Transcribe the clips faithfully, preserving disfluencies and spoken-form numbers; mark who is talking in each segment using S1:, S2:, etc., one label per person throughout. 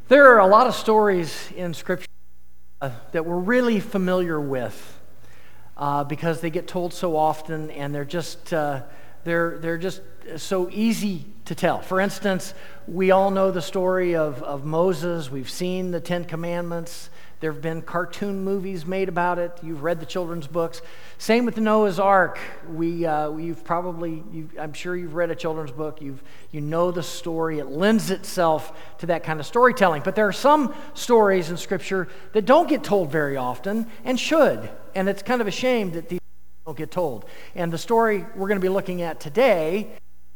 S1: There are a lot of stories in Scripture uh, that we're really familiar with uh, because they get told so often, and they're just uh, they're they're just so easy to tell. For instance, we all know the story of, of Moses. We've seen the Ten Commandments. There have been cartoon movies made about it. You've read the children's books. Same with the Noah's Ark. We, uh, you've probably, you've, I'm sure you've read a children's book. You've, you know the story. It lends itself to that kind of storytelling. But there are some stories in Scripture that don't get told very often and should. And it's kind of a shame that these don't get told. And the story we're going to be looking at today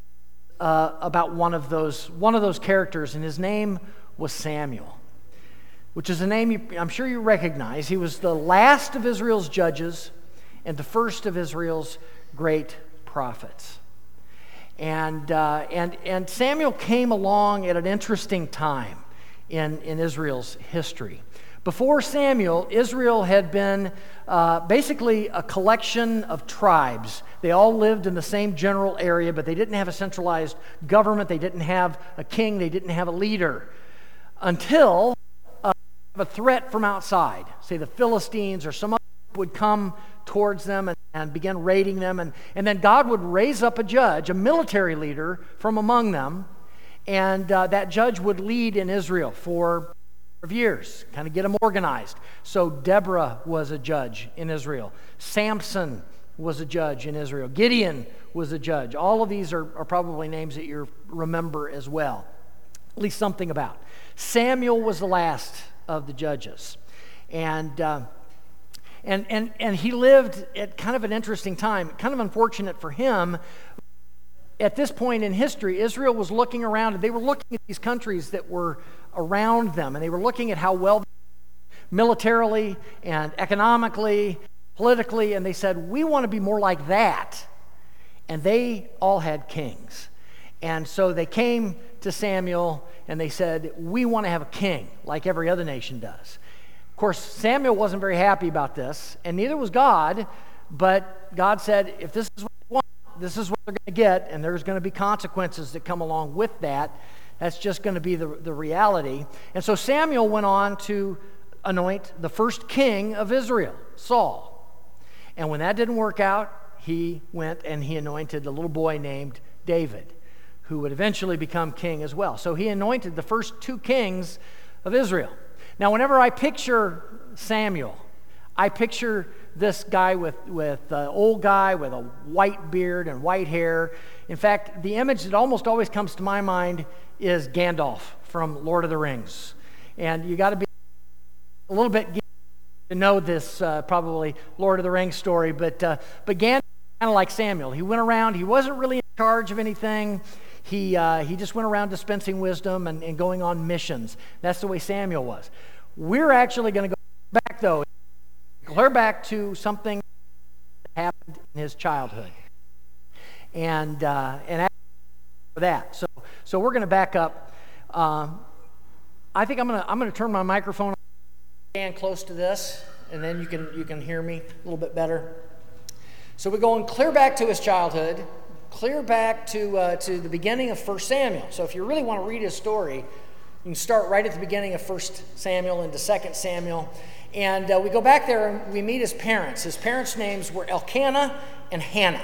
S1: uh, about one of those one of those characters, and his name was Samuel, which is a name you, I'm sure you recognize. He was the last of Israel's judges and the first of Israel's great prophets. And, uh, and, and Samuel came along at an interesting time in, in Israel's history. Before Samuel, Israel had been uh, basically a collection of tribes. They all lived in the same general area, but they didn't have a centralized government. They didn't have a king. They didn't have a leader until a threat from outside, say the Philistines or some other would come towards them and, and begin raiding them, and, and then God would raise up a judge, a military leader from among them, and uh, that judge would lead in Israel for years, kind of get them organized. So Deborah was a judge in Israel. Samson was a judge in Israel. Gideon was a judge. All of these are, are probably names that you remember as well, at least something about. Samuel was the last of the judges, and uh, and and and he lived at kind of an interesting time. Kind of unfortunate for him. At this point in history, Israel was looking around, and they were looking at these countries that were around them, and they were looking at how well militarily and economically, politically, and they said, "We want to be more like that." And they all had kings, and so they came to Samuel and they said, "We want to have a king like every other nation does." Of course, Samuel wasn't very happy about this, and neither was God, but God said, if this is what you want, this is what they're going to get, and there's going to be consequences that come along with that. That's just going to be the, the reality. And so Samuel went on to anoint the first king of Israel, Saul. And when that didn't work out, he went and he anointed a little boy named David, who would eventually become king as well. So he anointed the first two kings of Israel. Now, whenever I picture Samuel, I picture this guy with, with an old guy with a white beard and white hair. In fact, the image that almost always comes to my mind is Gandalf from Lord of the Rings. And you got to be a little bit to know this uh, probably Lord of the Rings story, but, uh, but Gandalf was kind of like Samuel. He went around, he wasn't really in charge of anything. He uh, he just went around dispensing wisdom and, and going on missions. That's the way Samuel was. We're actually going to go back, though, clear back to something that happened in his childhood. And uh, and for that. So so we're going to back up. Um, I think I'm going to I'm going to turn my microphone on, stand close to this, and then you can you can hear me a little bit better. So we're going clear back to his childhood. Clear back to uh, to the beginning of First Samuel. So if you really want to read his story, you can start right at the beginning of First Samuel into Second Samuel. And uh, we go back there and we meet his parents. His parents' names were Elkanah and Hannah.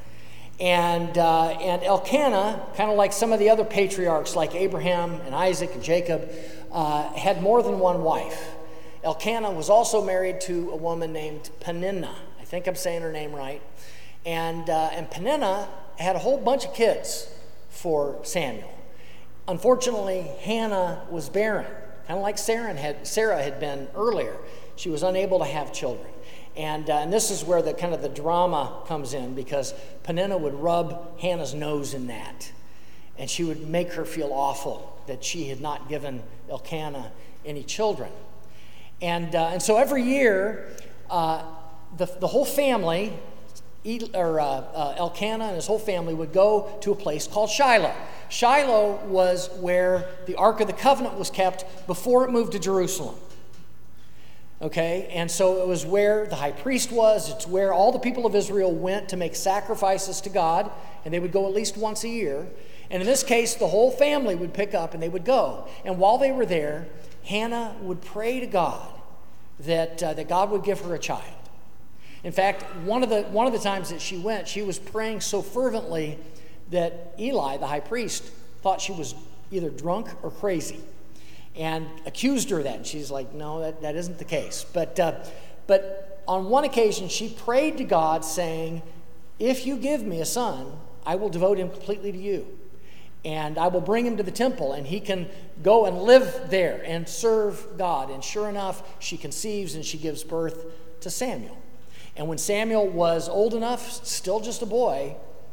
S1: And, uh, and Elkanah, kind of like some of the other patriarchs like Abraham and Isaac and Jacob, uh, had more than one wife. Elkanah was also married to a woman named Peninnah. I think I'm saying her name right. And, uh, and Peninnah had a whole bunch of kids for Samuel. Unfortunately, Hannah was barren, kind of like Sarah had, Sarah had been earlier. She was unable to have children. And, uh, and this is where the kind of the drama comes in, because Peninnah would rub Hannah's nose in that. And she would make her feel awful that she had not given Elkanah any children. And, uh, and so every year, uh, the, the whole family, or uh, uh, Elkanah and his whole family would go to a place called Shiloh. Shiloh was where the Ark of the Covenant was kept before it moved to Jerusalem. Okay, and so it was where the high priest was. It's where all the people of Israel went to make sacrifices to God, and they would go at least once a year. And in this case, the whole family would pick up and they would go. And while they were there, Hannah would pray to God that, uh, that God would give her a child. In fact, one of the one of the times that she went, she was praying so fervently that Eli, the high priest, thought she was either drunk or crazy and accused her of that. And she's like, no, that, that isn't the case. But, uh, but on one occasion, she prayed to God saying, if you give me a son, I will devote him completely to you. And I will bring him to the temple, and he can go and live there and serve God. And sure enough, she conceives and she gives birth to Samuel. And when Samuel was old enough, still just a boy,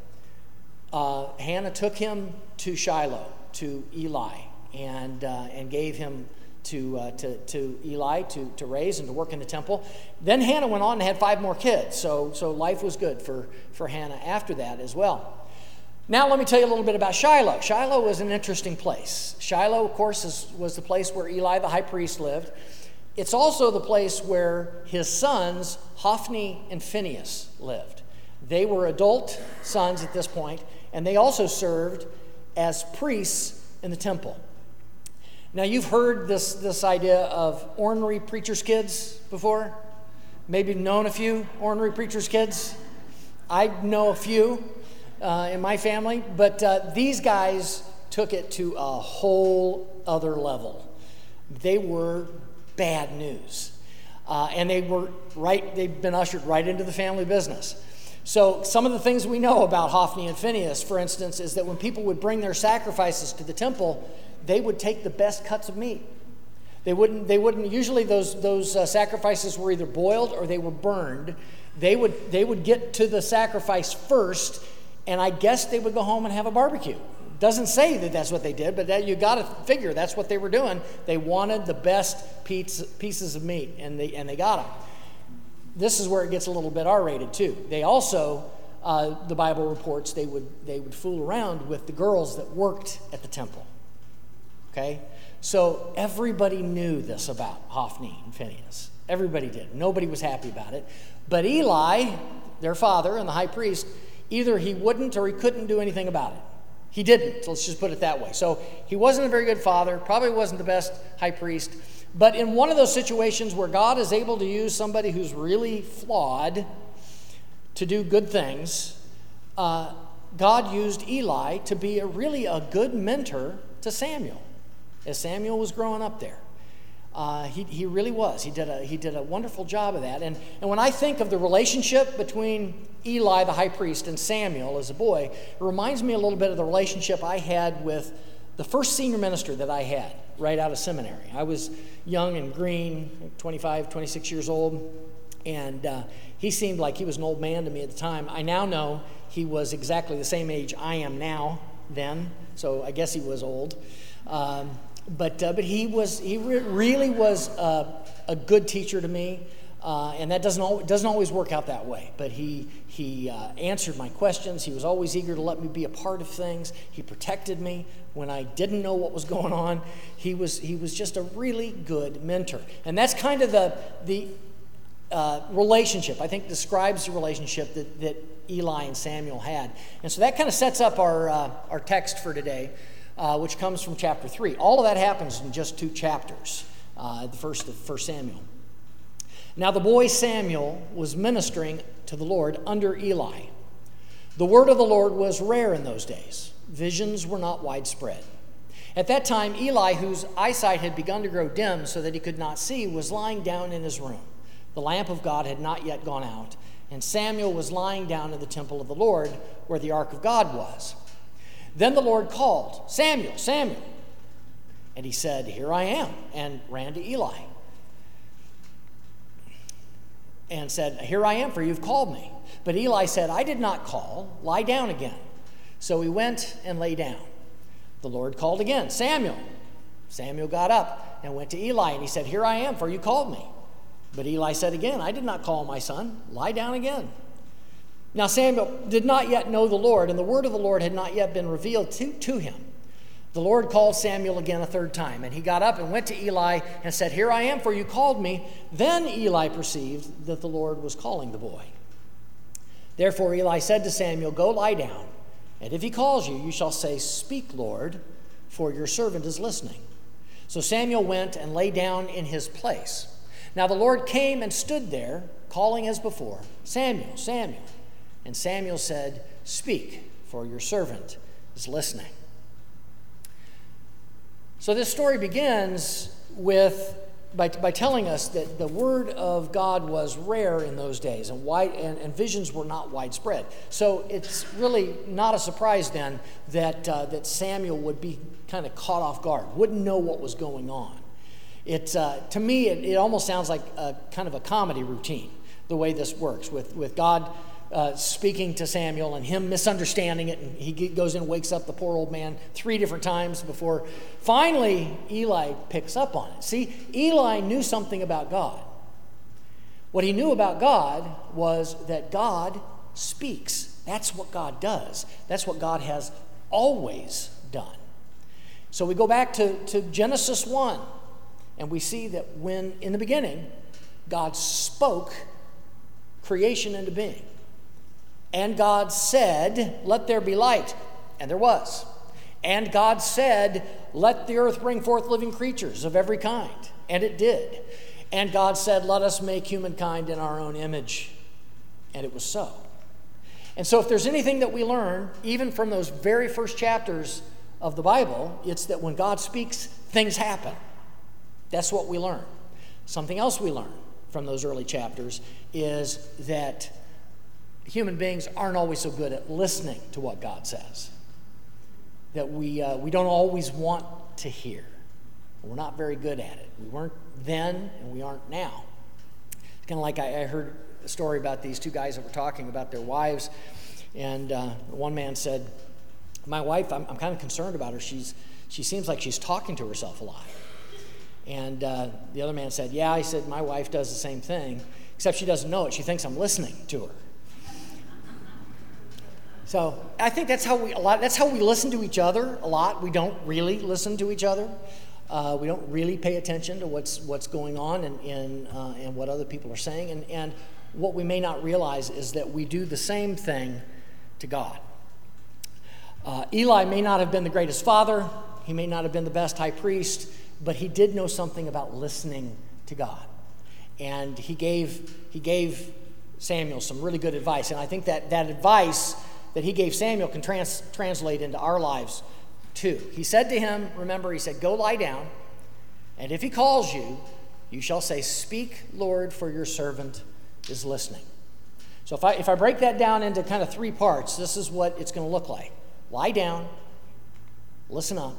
S1: uh, Hannah took him to Shiloh, to Eli, and uh, and gave him to uh, to to Eli to to raise and to work in the temple. Then Hannah went on and had five more kids. So so life was good for for Hannah after that as well. Now let me tell you a little bit about Shiloh. Shiloh was an interesting place. Shiloh, of course, is, was the place where Eli the high priest lived. It's also the place where his sons, Hophni and Phinehas, lived. They were adult sons at this point, and they also served as priests in the temple. Now, you've heard this, this idea of ornery preacher's kids before. Maybe known a few ornery preacher's kids. I know a few uh, in my family, but uh, these guys took it to a whole other level. They were bad news. Uh, and they were right, they've been ushered right into the family business. So some of the things we know about Hophni and Phinehas, for instance, is that when people would bring their sacrifices to the temple, they would take the best cuts of meat. They wouldn't, they wouldn't, usually those, those uh, sacrifices were either boiled or they were burned. They would, they would get to the sacrifice first, and I guess they would go home and have a barbecue. Doesn't say that that's what they did, but that, you got to figure that's what they were doing. They wanted the best pizza, pieces of meat, and they and they got them. This is where it gets a little bit R-rated too. They also, uh, the Bible reports, they would they would fool around with the girls that worked at the temple. Okay, so everybody knew this about Hophni and Phinehas. Everybody did. Nobody was happy about it. But Eli, their father and the high priest, either he wouldn't or he couldn't do anything about it. He didn't, let's just put it that way. So he wasn't a very good father, probably wasn't the best high priest. But in one of those situations where God is able to use somebody who's really flawed to do good things, uh, God used Eli to be a really a good mentor to Samuel as Samuel was growing up there. Uh, he, he really was. He did a he did a wonderful job of that. And, and when I think of the relationship between Eli, the high priest, and Samuel as a boy, it reminds me a little bit of the relationship I had with the first senior minister that I had right out of seminary. I was young and green, twenty-five, twenty-six years old, and uh, he seemed like he was an old man to me at the time. I now know he was exactly the same age I am now then, so I guess he was old. Um, But uh, but he was he re- really was uh, a good teacher to me, uh, and that doesn't al- doesn't always work out that way. But he he uh, answered my questions. He was always eager to let me be a part of things. He protected me when I didn't know what was going on. He was he was just a really good mentor, and that's kind of the the uh, relationship I think describes the relationship that that Eli and Samuel had, and so that kind of sets up our uh, our text for today. Uh, which comes from chapter three. All of that happens in just two chapters, uh, the first of First Samuel. Now the boy Samuel was ministering to the Lord under Eli. The word of the Lord was rare in those days. Visions were not widespread. At that time, Eli, whose eyesight had begun to grow dim so that he could not see, was lying down in his room. The lamp of God had not yet gone out, and Samuel was lying down in the temple of the Lord where the ark of God was. Then the Lord called, Samuel, Samuel. And he said, here I am, and ran to Eli. And said, here I am, for you've called me. But Eli said, I did not call, lie down again. So he went and lay down. The Lord called again, Samuel. Samuel got up and went to Eli, and he said, here I am, for you called me. But Eli said again, I did not call my son, lie down again. Now Samuel did not yet know the Lord, and the word of the Lord had not yet been revealed to, to him. The Lord called Samuel again a third time, and he got up and went to Eli and said, here I am, for you called me. Then Eli perceived that the Lord was calling the boy. Therefore Eli said to Samuel, go lie down.
S2: And if he calls you, you shall say, Speak, Lord, for your servant is listening. So Samuel went and lay down in his place. Now the Lord came and stood there, calling as before, Samuel, Samuel. And Samuel said, Speak, for your servant is listening. So this story begins with by, by telling us that the word of God was rare in those days, and, wide, and, and visions were not widespread. So it's really not a surprise then that uh, that Samuel would be kind of caught off guard, wouldn't know what was going on. It uh, to me, it, it almost sounds like a kind of a comedy routine, the way this works with with God. Uh, speaking to Samuel and him misunderstanding it, and he goes in and wakes up the poor old man three different times before finally Eli picks up on it. See, Eli knew something about God. What he knew about God was that God speaks. That's what God does. That's what God has always done. So we go back to, to Genesis one, and we see that when, in the beginning, God spoke creation into being. And God said, Let there be light. And there was. And God said, Let the earth bring forth living creatures of every kind. And it did. And God said, Let us make humankind in our own image. And it was so. And so if there's anything that we learn, even from those very first chapters of the Bible, it's that when God speaks, things happen. That's what we learn. Something else we learn from those early chapters is that human beings aren't always so good at listening to what God says. That we uh, we don't always want to hear. We're not very good at it. We weren't then, and we aren't now. It's kind of like I, I heard a story about these two guys that were talking about their wives, and uh, one man said, "My wife, I'm, I'm kind of concerned about her. She's she seems like she's talking to herself a lot." And uh, the other man said, "Yeah," he said, "my wife does the same thing, except she doesn't know it. She thinks I'm listening to her." So I think that's how we a lot. That's how we listen to each other a lot. We don't really listen to each other. Uh, we don't really pay attention to what's what's going on and and, uh, and what other people are saying. And and what we may not realize is that we do the same thing to God. Uh, Eli may not have been the greatest father. He may not have been the best high priest, but he did know something about listening to God, and he gave he gave Samuel some really good advice. And I think that that advice that he gave Samuel can trans- translate into our lives too. He said to him, remember, he said, "Go lie down, and if he calls you, you shall say, 'Speak, Lord, for your servant is listening.'" So if I if I break that down into kind of three parts, this is what it's going to look like. Lie down, listen up,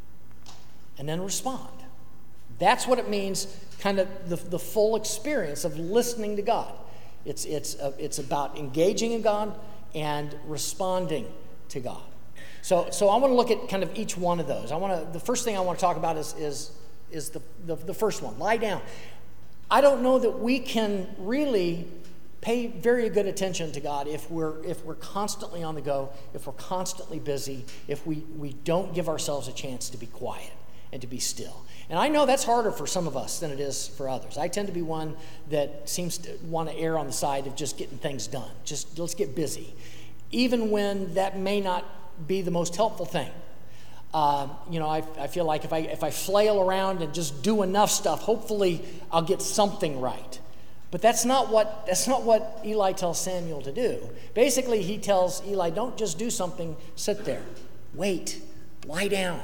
S2: and then respond. That's what it means, kind of the, the full experience of listening to God. It's it's uh, it's about engaging in God and responding to God. So so I want to look at kind of each one of those. I want to the first thing I want to talk about is is is the, the the first one. Lie down. I don't know that we can really pay very good attention to God if we're if we're constantly on the go, if we're constantly busy, if we we don't give ourselves a chance to be quiet and to be still. And I know that's harder for some of us than it is for others. I tend to be one that seems to want to err on the side of just getting things done. Just let's get busy, even when that may not be the most helpful thing. Uh, you know, I, I feel like if I if I flail around and just do enough stuff, hopefully I'll get something right. But that's not what that's not what Eli tells Samuel to do. Basically, he tells Eli, don't just do something, sit there, wait, lie down.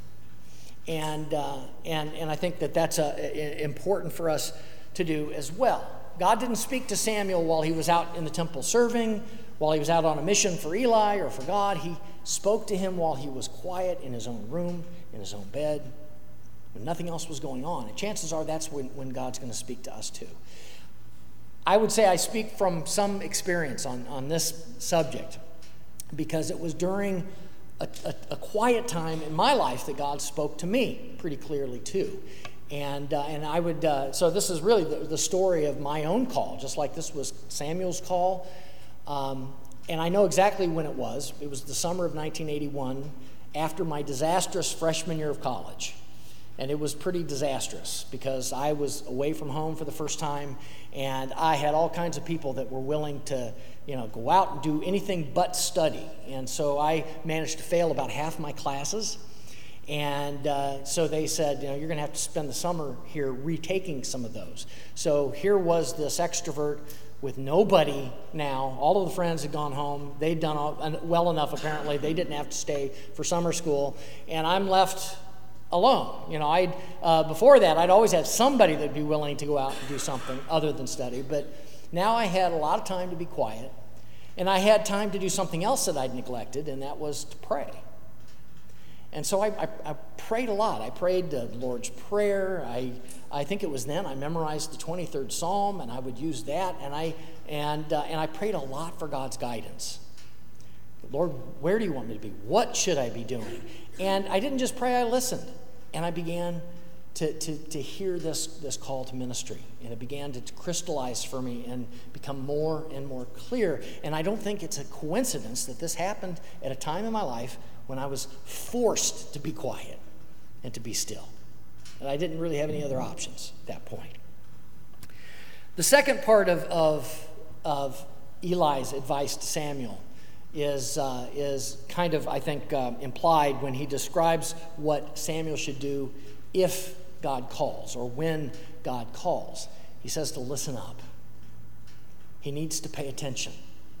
S2: And, uh, and, and I think that that's uh, important for us to do as well. God didn't speak to Samuel while he was out in the temple serving, while he was out on a mission for Eli or for God. He spoke to him while he was quiet in his own room, in his own bed, when nothing else was going on. And chances are that's when, when God's going to speak to us too. I would say I speak from some experience on, on this subject, because it was during A, a, a quiet time in my life that God spoke to me pretty clearly too. And uh, and I would, uh, so this is really the, the story of my own call, just like this was Samuel's call. Um, and I know exactly when it was. It was the summer of nineteen eighty-one, after my disastrous freshman year of college. And it was pretty disastrous because I was away from home for the first time, and I had all kinds of people that were willing to, you know, go out and do anything but study. And so I managed to fail about half my classes. And uh, so they said, you know, you're going to have to spend the summer here retaking some of those. So here was this extrovert with nobody now. All of the friends had gone home. They'd done all, well enough, apparently. They didn't have to stay for summer school. And I'm left alone. You know, I'd, uh, before that, I'd always had somebody that'd be willing to go out and do something other than study. But now I had a lot of time to be quiet. And I had time to do something else that I'd neglected, and that was to pray. And so I, I, I prayed a lot. I prayed the Lord's Prayer. I, I think it was then I memorized the twenty-third Psalm, and I would use that. And I, and, uh, and I prayed a lot for God's guidance. Lord, where do you want me to be? What should I be doing? And I didn't just pray, I listened. And I began to, to, to hear this, this call to ministry. And it began to crystallize for me and become more and more clear. And I don't think it's a coincidence that this happened at a time in my life when I was forced to be quiet and to be still. And I didn't really have any other options at that point. The second part of, of, of Eli's advice to Samuel is, uh, is kind of, I think, uh, implied when he describes what Samuel should do if God calls or when God calls. He says to listen up. He needs to pay attention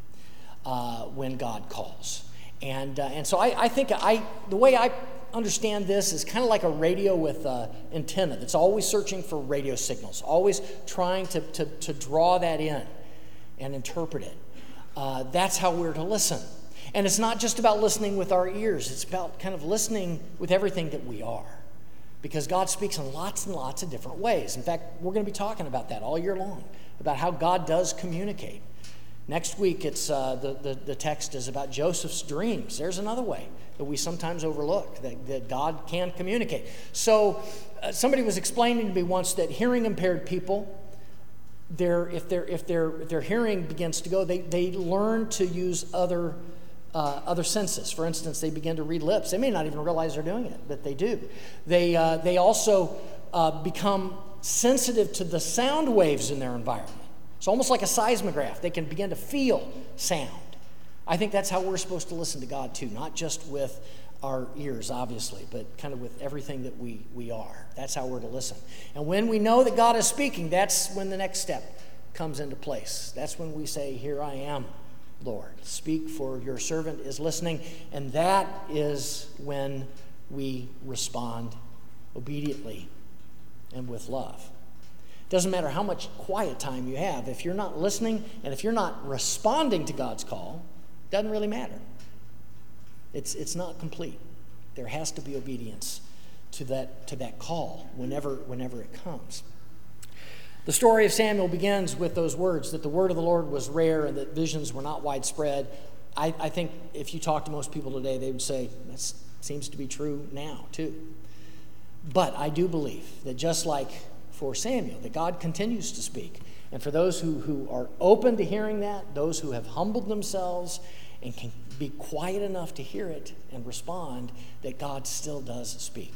S2: uh, when God calls. And, uh, and so I, I think I, the way I understand this is kind of like a radio with an antenna that's always searching for radio signals, always trying to, to, to draw that in and interpret it. Uh, that's how we're to listen. And it's not just about listening with our ears. It's about kind of listening with everything that we are. Because God speaks in lots and lots of different ways. In fact, we're going to be talking about that all year long, about how God does communicate. Next week, it's uh, the, the, the text is about Joseph's dreams. There's another way that we sometimes overlook, that, that God can communicate. So uh, somebody was explaining to me once that hearing impaired people, Their, if, their, if, their, if their hearing begins to go, they, they learn to use other, uh, other senses. For instance, they begin to read lips. They may not even realize they're doing it, but they do. They, uh, they also uh, become sensitive to the sound waves in their environment. It's almost like a seismograph. They can begin to feel sound. I think that's how we're supposed to listen to God too, not just with our ears, obviously, but kind of with everything that we, we are. That's how we're to listen. And when we know that God is speaking, that's when the next step comes into place. That's when we say, "Here I am, Lord. Speak, for your servant is listening." And that is when we respond obediently and with love. It doesn't matter how much quiet time you have. If you're not listening and if you're not responding to God's call, it doesn't really matter. It's, it's not complete. There has to be obedience to that, to that call whenever, whenever it comes. The story of Samuel begins with those words, that the word of the Lord was rare and that visions were not widespread. I, I think if you talk to most people today, they would say, that seems to be true now too. But I do believe that just like for Samuel, that God continues to speak. And for those who, who are open to hearing that, those who have humbled themselves and can be quiet enough to hear it and respond, that God still does speak.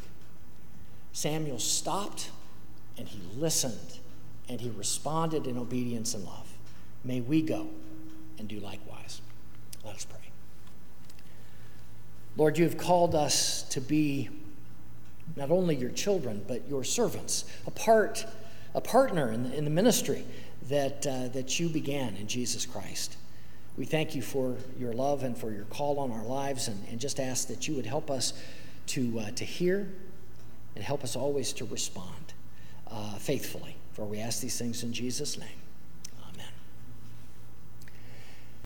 S2: Samuel stopped and he listened and he responded in obedience and love. May we go and do likewise. Let us pray. Lord, you have called us to be not only your children, but your servants, a part, a partner in the, in the ministry that, uh, that you began in Jesus Christ. We thank you for your love and for your call on our lives, and, and just ask that you would help us to, uh, to hear and help us always to respond uh, faithfully. For we ask these things in Jesus' name.